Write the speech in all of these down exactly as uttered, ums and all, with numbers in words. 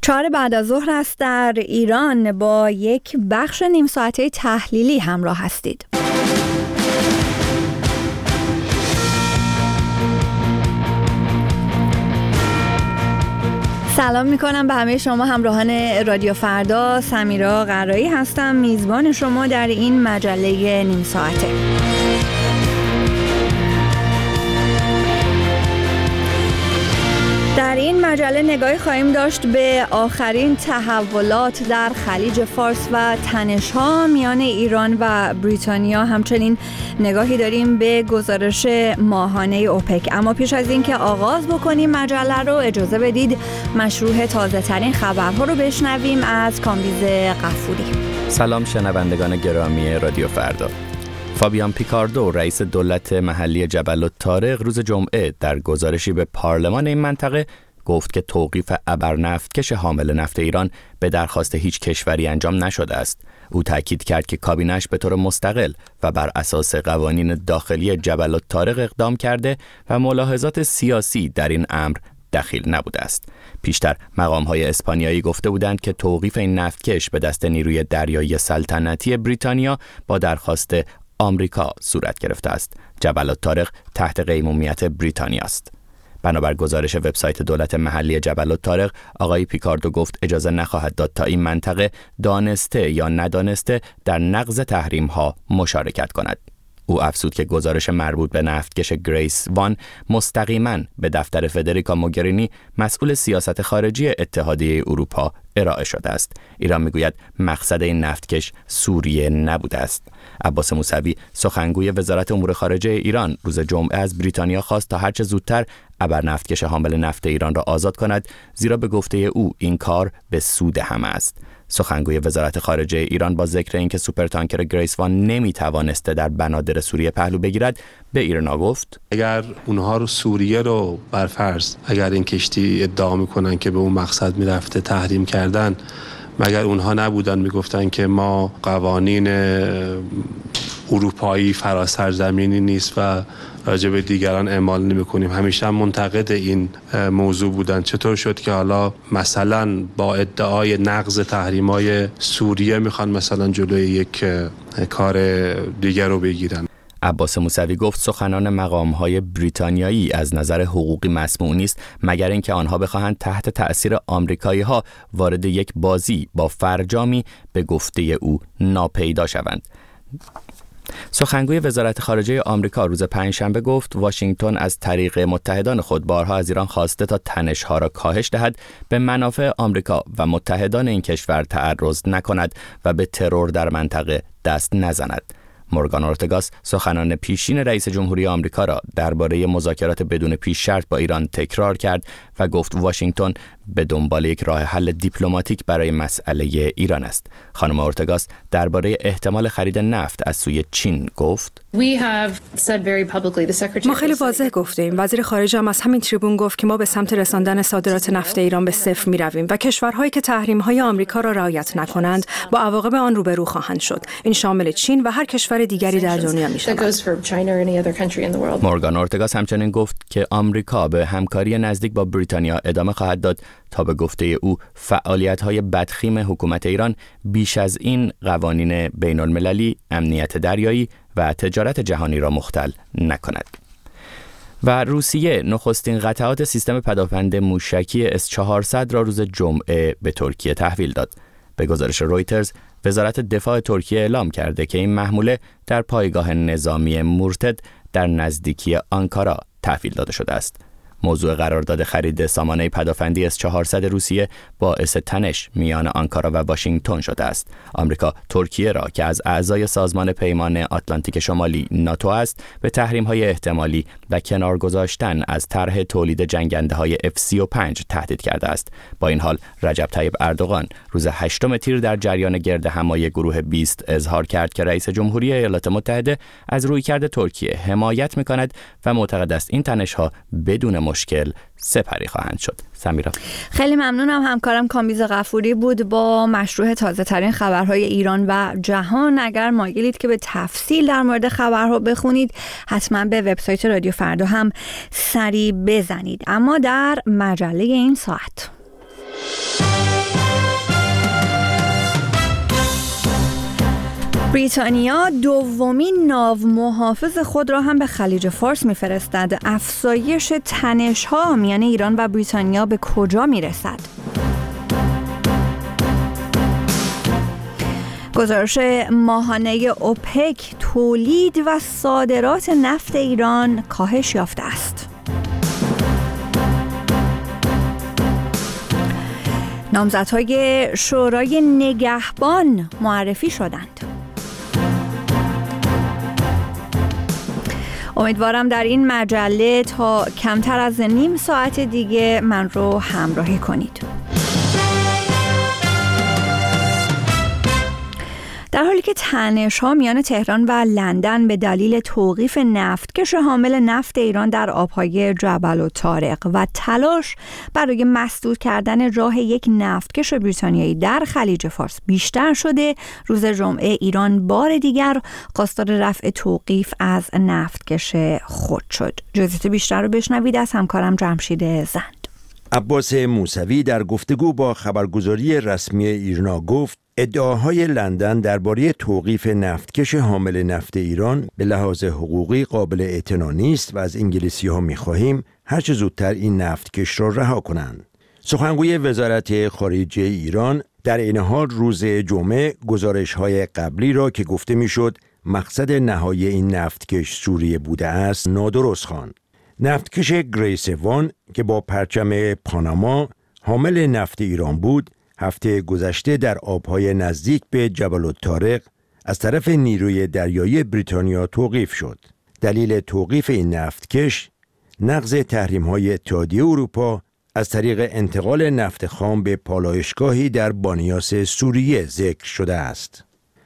چهار بعد از ظهر است در ایران. با یک بخش نیم ساعته تحلیلی همراه هستید. سلام میکنم به همه شما همراهان رادیو فردا. سمیرا قرایی هستم، میزبان شما در این مجله نیم ساعته. در این مجله نگاهی خواهیم داشت به آخرین تحولات در خلیج فارس و تنش‌ها میان ایران و بریتانیا. همچنین نگاهی داریم به گزارش ماهانه اوپک. اما پیش از این که آغاز بکنیم مجله رو، اجازه بدید مشروع تازه ترین خبرها رو بشنویم از کامبیز غفوری. سلام شنوندگان گرامی رادیو فردا. فابیان پیکاردو، رئیس دولت محلی جبل الطارق، روز جمعه در گزارشی به پارلمان این منطقه گفت که توقیف ابرنفتکش حامل نفت ایران به درخواست هیچ کشوری انجام نشده است. او تاکید کرد که کابینه‌اش به طور مستقل و بر اساس قوانین داخلی جبل الطارق اقدام کرده و ملاحظات سیاسی در این امر دخیل نبوده است. پیشتر مقام‌های اسپانیایی گفته بودند که توقیف این نفتکش به دست نیروی دریایی سلطنتی بریتانیا با درخواست آمریکا صورت گرفته است. جبل الطارق تحت قیمومیت بریتانیا است. بنابر گزارش وبسایت دولت محلی جبل الطارق، آقای پیکاردو گفت اجازه نخواهد داد تا این منطقه دانسته یا ندانسته در نقض تحریم‌ها مشارکت کند. او افزود که گزارش مربوط به نفتکش گریس وان مستقیما به دفتر فدریکا موگرینی، مسئول سیاست خارجی اتحادیه اروپا، ارائه شده است. ایران میگوید مقصد این نفتکش سوریه نبوده است. عباس موسوی، سخنگوی وزارت امور خارجه ایران، روز جمعه از بریتانیا خواست تا هرچه زودتر ابرنفتکش حامل نفت ایران را آزاد کند، زیرا به گفته او این کار به سود همه است. سخنگوی وزارت خارجه ایران با ذکر اینکه سوپرتانکر گریس وان نمیتوانسته در بنادر سوریه پهلو بگیرد، به ایرنا گفت اگر اونها رو سوریه رو برفرض اگر این کشتی ادعا میکنن که به اون مقصد میرفته تحریم کردن، مگر اونها نبودن میگفتن که ما قوانین اروپایی فراسرزمینی نیست و راجع به دیگران اعمال نمی کنیم؟ همیشه هم منتقد این موضوع بودن. چطور شد که حالا مثلا با ادعای نقض تحریم‌های سوریه میخوان مثلا جلوی یک کار دیگر رو بگیرن؟ عباس موسوی گفت سخنان مقام‌های بریتانیایی از نظر حقوقی مسموع نیست، مگر اینکه آنها بخواهند تحت تأثیر آمریکایی‌ها وارد یک بازی با فرجامی به گفته او ناپیدا شوند. سخنگوی وزارت خارجه آمریکا روز پنجشنبه گفت واشنگتن از طریق متحدان خود بارها از ایران خواسته تا تنش‌ها را کاهش دهد، به منافع آمریکا و متحدان این کشور تعرض نکند و به ترور در منطقه دست نزند. مورگان اورتگاس، سخنان پیشین رئیس جمهوری آمریکا، را درباره مذاکرات بدون پیش شرط با ایران تکرار کرد و گفت واشنگتن به دنبال یک راه حل دیپلماتیک برای مسئله ایران است. خانم اورتگاس درباره احتمال خرید نفت از سوی چین گفت ما خیلی واضح گفتیم. وزیر خارجه هم از همین تریبون گفت که ما به سمت رساندن صادرات نفت ایران به صفر می‌رویم و کشورهایی که تحریم‌های آمریکا را رعایت نکنند با عواقب آن روبرو خواهند شد. این شامل چین و هر کشور دیگری در دنیا می‌شود. مورگان اورتگاس همچنین گفت که آمریکا به همکاری نزدیک با بریتانیا ادامه خواهد داد تا به گفته او فعالیت‌های بدخیم حکومت ایران بیش از این قوانین بین‌المللی، امنیت دریایی و تجارت جهانی را مختل نکند. و روسیه نخستین قطعات سیستم پدافند موشکی اس چهارصد را روز جمعه به ترکیه تحویل داد. به گزارش رویترز، وزارت دفاع ترکیه اعلام کرده که این محموله در پایگاه نظامی مورتد در نزدیکی آنکارا تحویل داده شده است. موضوع قرارداد خرید سامانه پدافندی اس چهارصد روسیه باعث تنش میان آنکارا و واشنگتن شده است. آمریکا ترکیه را که از اعضای سازمان پیمان آتلانتیک شمالی ناتو است به تحریم‌های احتمالی و کنار گذاشتن از طرح تولید جنگنده‌های اف سی و پنج تهدید کرده است. با این حال رجب طیب اردوغان روز هشتم تیر در جریان گرد همایی گروه بیست اظهار کرد که رئیس جمهوری ایالات متحده از رویکرد ترکیه حمایت می‌کند و معتقد است این تنش‌ها بدون مشکل سپری خواهند شد. سمیرا، خیلی ممنونم. همکارم کامبیز غفوری بود با مشروع تازه ترین خبرهای ایران و جهان. اگر مایلید که به تفصیل در مورد خبرها بخونید، حتما به وبسایت رادیو فردا هم سری بزنید. اما در مجله این ساعت بریتانیا دومین ناو محافظ خود را هم به خلیج فارس می‌فرستد. افزایش تنش‌ها میان ایران و بریتانیا به کجا می‌رسد؟ گزارش ماهانه اوپک: تولید و صادرات نفت ایران کاهش یافته است. نامزدهای شورای نگهبان معرفی شدند. امیدوارم در این مجله تا کمتر از نیم ساعت دیگه من رو همراهی کنید. در حالی که تنش‌ها میان تهران و لندن به دلیل توقیف نفتکش حامل نفت ایران در آبهای جبل الطارق و تلاش برای مسدود کردن راه یک نفتکش بریتانیایی در خلیج فارس بیشتر شده، روز جمعه ایران بار دیگر خواستار رفع توقیف از نفتکش خود شد. جزئیات بیشتر رو بشنوید از همکارم جمشید زند. عباس موسوی در گفتگو با خبرگزاری رسمی ایرنا گفت ادعاهای لندن درباره توقیف نفتکش حامل نفت ایران به لحاظ حقوقی قابل اعتنا نیست و از انگلیسی‌ها می‌خواهیم هر چه زودتر این نفتکش را رها کنند. سخنگوی وزارت خارجه ایران در این حال روز جمعه گزارش‌های قبلی را که گفته می‌شد مقصد نهایی این نفتکش سوریه بوده است نادرست خواند. نفتکش گریس وان که با پرچم پاناما حامل نفت ایران بود، هفته گذشته در آبهای نزدیک به جبل الطارق از طرف نیروی دریایی بریتانیا توقیف شد. دلیل توقیف این نفتکش نقض تحریم‌های اتحادیه اروپا از طریق انتقال نفت خام به پالایشگاهی در بانیاس سوریه ذکر شده است.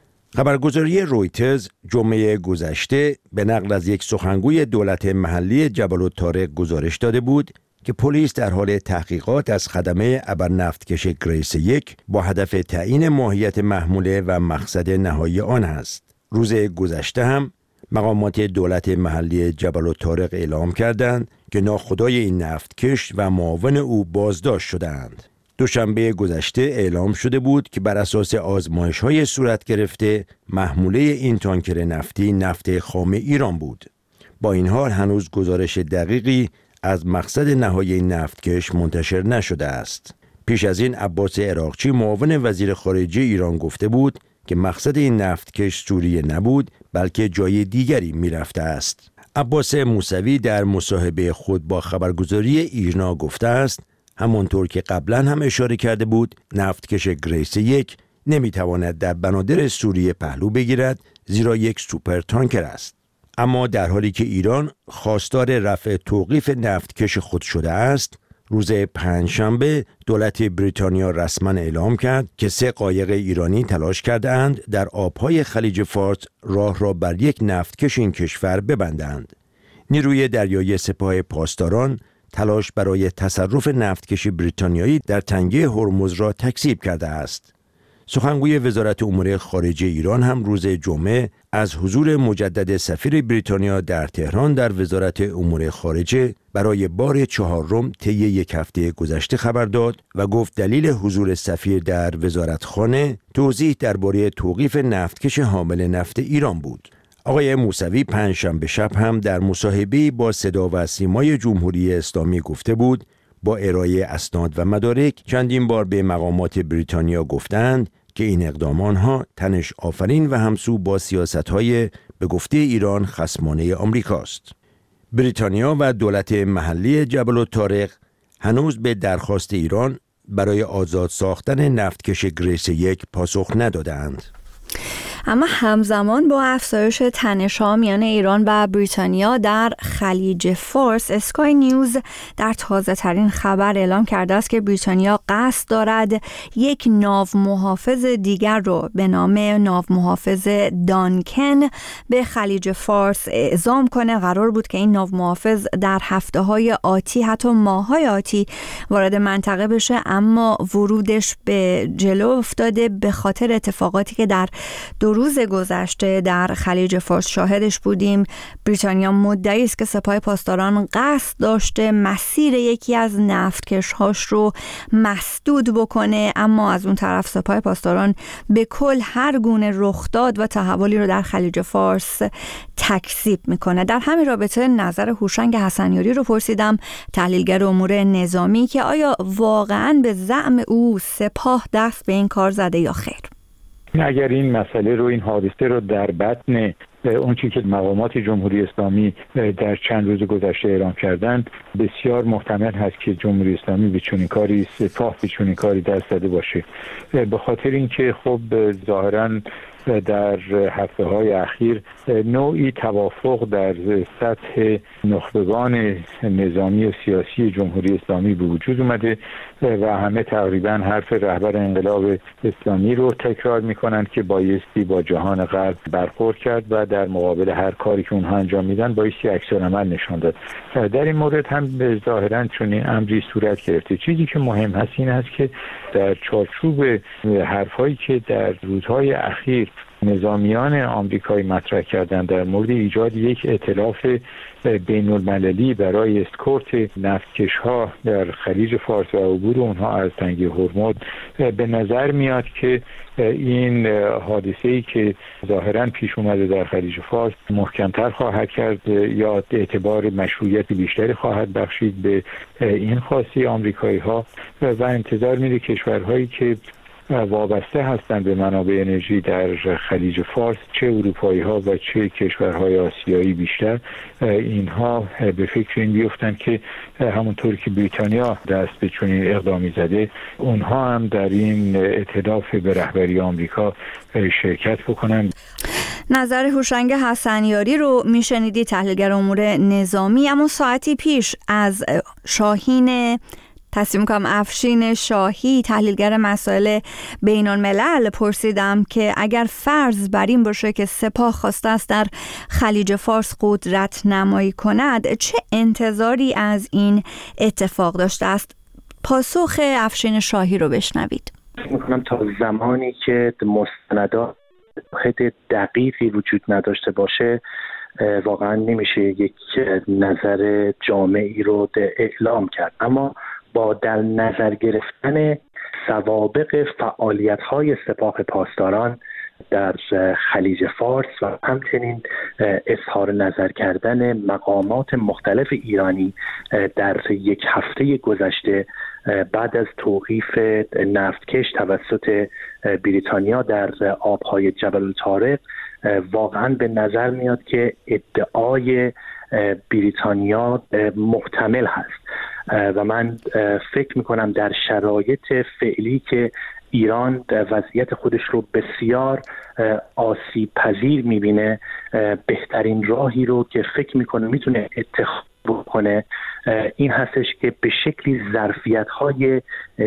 خبرگزاری رویترز جمعه گذشته به نقل از یک سخنگوی دولت محلی جبل الطارق گزارش داده بود که پلیس در حال تحقیقات از خدمه ابرنفتکش گریس یک با هدف تعیین ماهیت محموله و مقصد نهایی آن است. روز گذشته هم مقامات دولت محلی جبل الطارق اعلام کردند که ناخدای این نفتکش و معاون او بازداشت شدند. دوشنبه گذشته اعلام شده بود که بر اساس آزمایش‌های صورت گرفته محموله این تانکر نفتی نفت خام ایران بود. با این حال هنوز گزارش دقیقی از مقصد نهایی این نفتکش منتشر نشده است. پیش از این عباس عراقچی معاون وزیر خارجه ایران گفته بود که مقصد این نفتکش سوریه نبود بلکه جای دیگری میرفته است. عباس موسوی در مصاحبه خود با خبرگزاری ایرنا گفته است همانطور که قبلا هم اشاره کرده بود نفتکش گریس یک نمیتواند در بنادر سوریه پهلو بگیرد زیرا یک سوپر تانکر است. اما در حالی که ایران خواستار رفع توقیف نفتکش خود شده است، روز پنجشنبه دولت بریتانیا رسما اعلام کرد که سه قایق ایرانی تلاش کردند در آبهای خلیج فارس راه را بر یک نفتکش این کشور ببندند. نیروی دریایی سپاه پاسداران تلاش برای تصرف نفتکش بریتانیایی در تنگه هرمز را تکذیب کرده است. سخنگوی وزارت امور خارجه ایران هم روز جمعه از حضور مجدد سفیر بریتانیا در تهران در وزارت امور خارجه برای بار چهارم طی یک هفته گذشته خبر داد و گفت دلیل حضور سفیر در وزارتخانه توضیح درباره توقیف نفتکش حامل نفت ایران بود. آقای موسوی پنجشنبه شب هم در مصاحبه‌ای با صدا و سیمای جمهوری اسلامی گفته بود با ارائه اسناد و مدارک چندین بار به مقامات بریتانیا گفتند که این اقدام آنها تنش آفرین و همسو با سیاست‌های به گفته ایران خصمانه آمریکاست. بریتانیا و دولت محلی جبل الطارق هنوز به درخواست ایران برای آزاد ساختن نفتکش گریس یک پاسخ ندادند. اما همزمان با افزایش تنش‌ها میان ایران و بریتانیا در خلیج فارس، اسکای نیوز در تازه ترین خبر اعلام کرده است که بریتانیا قصد دارد یک ناو محافظ دیگر رو به نام ناو محافظ دانکن به خلیج فارس اعزام کنه. قرار بود که این ناو محافظ در هفته‌های آتی حتی ماه‌های آتی وارد منطقه بشه، اما ورودش به جلو افتاده به خاطر اتفاقاتی که در دو روز گذشته در خلیج فارس شاهدش بودیم. بریتانیا مدعی است که سپاه پاسداران قصد داشته مسیر یکی از نفتکش‌هاش رو مسدود بکنه، اما از اون طرف سپاه پاسداران به کل هر گونه رخداد و تحولی رو در خلیج فارس تکذیب میکنه. در همین رابطه نظر هوشنگ حسنیاری رو پرسیدم، تحلیلگر امور نظامی، که آیا واقعاً به زعم او سپاه دست به این کار زده یا خیر؟ اگر این مسئله رو، این حادثه رو در بطن اون چیزی که مقامات جمهوری اسلامی در چند روز گذشته اعلام کردند، بسیار محتمل هست که جمهوری اسلامی به چنین کاری، سپاه به چنین کاری دست زده باشه، به خاطر اینکه خب ظاهراً در هفته های اخیر نوعی توافق در سطح نخبگان نظامی و سیاسی جمهوری اسلامی به وجود اومده و همه تقریبا حرف رهبر انقلاب اسلامی رو تکرار میکنند که بایستی با جهان غرب برخورد کرد و در مقابل هر کاری که اونها انجام میدن بایستی عکس‌العمل نشان داد. در این مورد هم ظاهراً چنین امری صورت گرفته. چیزی که مهم هست این است که در چارچوب حرفایی که در روزهای اخیر نظامیان آمریکایی مطرح کردند در مورد ایجاد یک ائتلاف بین المللی برای اسکورت نفتکش‌ها در خلیج فارس و عبور اونها از تنگه هرمز، به نظر میاد که این حادثه‌ای که ظاهراً پیش اومده در خلیج فارس محکم‌تر خواهد کرد یا اعتبار مشروعیت بیشتری خواهد بخشید به این خواسته آمریکایی‌ها و انتظار میره کشورهایی که وابسته هستند به منابع انرژی در خلیج فارس، چه اروپایی ها و چه کشورهای آسیایی بیشتر، اینها به فکر این بیفتند که همونطور که بریتانیا دست به چنین اقدامی زده، اونها هم در این ائتلاف به رهبری آمریکا شرکت بکنند. نظر هوشنگ حسنیاری رو میشنیدی، تحلیلگر امور نظامی. اما ساعتی پیش از شاهین تصمیم کنم افشین شاهی، تحلیلگر مسائل بین الملل، پرسیدم که اگر فرض بر این باشه که سپاه خواسته است در خلیج فارس قدرت نمایی کند، چه انتظاری از این اتفاق داشته است؟ پاسخ افشین شاهی رو بشنوید. میکنم تا زمانی که مستندات دقیقی وجود نداشته باشه واقعا نمیشه یک نظر جامعی رو اعلام کرد، اما با در نظر گرفتن سوابق فعالیت‌های سپاه پاسداران در خلیج فارس و همچنین اظهار نظر کردن مقامات مختلف ایرانی در یک هفته گذشته بعد از توقیف نفتکش توسط بریتانیا در آبهای جبل الطارق، واقعا به نظر میاد که ادعای بریتانیا محتمل هست و من فکر میکنم در شرایط فعلی که ایران وضعیت خودش رو بسیار آسیب پذیر میبینه، بهترین راهی رو که فکر میکنه میتونه اتخاذ بکنه این هستش که به شکلی ظرفیت‌های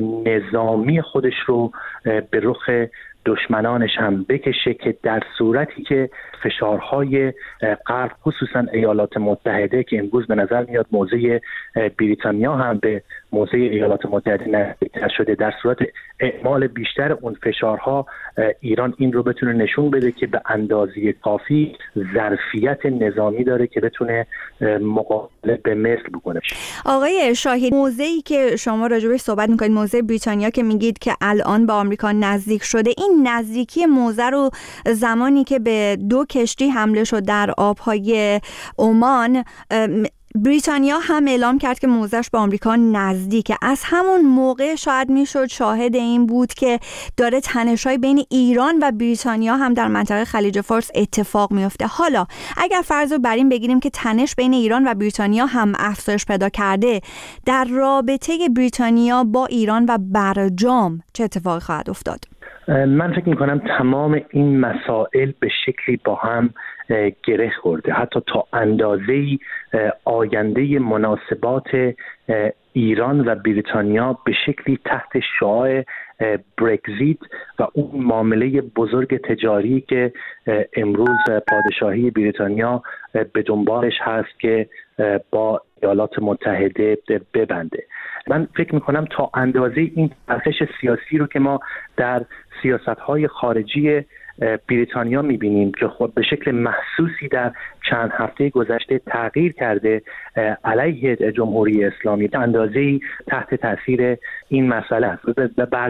نظامی خودش رو به رخ دشمنانش هم بکشه که در صورتی که فشارهای غرب خصوصا ایالات متحده که امروز به نظر میاد موضع بریتانیا هم به موضع ایالات متحده نزدیکتر شده، در صورت اعمال بیشتر اون فشارها ایران این رو بتونه نشون بده که به اندازه کافی ظرفیت نظامی داره که بتونه مقابله به مثل بکنه. آقای شاهی، موضعی که شما راجبش صحبت میکنید، موضع بریتانیا که میگید که الان به آمریکا نزدیک شده، این نزدیکی موضع رو زمانی که به دو کشتی حمله شد در آبهای عمان، بریتانیا هم اعلام کرد که موضعش با آمریکا نزدیکه. از همون موقع شاید میشد شاهد این بود که داره تنش‌های بین ایران و بریتانیا هم در منطقه خلیج فارس اتفاق میفته. حالا اگر فرض رو بر این بگیریم که تنش بین ایران و بریتانیا هم افزایش پیدا کرده، در رابطه بریتانیا با ایران و برجام چه اتفاقی خواهد افتاد؟ من فکر میکنم تمام این مسائل به شکلی با هم گره خورده، حتی تا اندازه‌ای آینده مناسبات ایران و بریتانیا به شکلی تحت شعاع برگزیت و اون معامله بزرگ تجاری که امروز پادشاهی بریتانیا به دنبالش هست که با ایالات متحده ببنده. من فکر میکنم تا اندازه این چرخش سیاسی رو که ما در سیاست‌های خارجی بریتانیا میبینیم که خود به شکل محسوسی در چند هفته گذشته تغییر کرده علیه جمهوری اسلامی، اندازه‌ای تحت تاثیر این مسئله است.